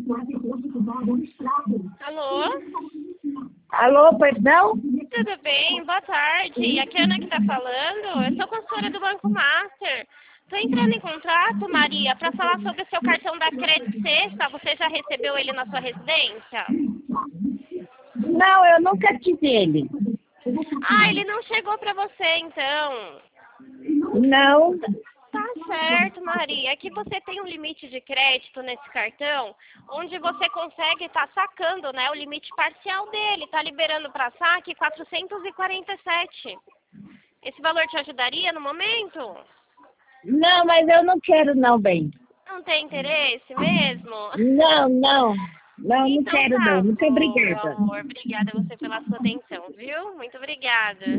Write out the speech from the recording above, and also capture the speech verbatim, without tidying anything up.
Alô? Alô, perdão? Tudo bem? Boa tarde. Aqui é a Ana que está falando. Eu sou consultora do Banco Master. Estou entrando em contato, Maria, para falar sobre o seu cartão da Credit Sexta. Você já recebeu ele na sua residência? Não, eu nunca tive ele. Ah, ele não chegou para você, então. Não. Tá certo, Maria. Aqui você tem um limite de crédito nesse cartão, onde você consegue estar sacando, né, o limite parcial dele. Tá liberando para saque quatrocentos e quarenta e sete. Esse valor te ajudaria no momento? Não, mas eu não quero não, bem. Não tem interesse mesmo? Não, não. Não, não Então quero tá não. Muito bom, meu obrigada. amor. Obrigada a você pela sua atenção, viu? Muito obrigada.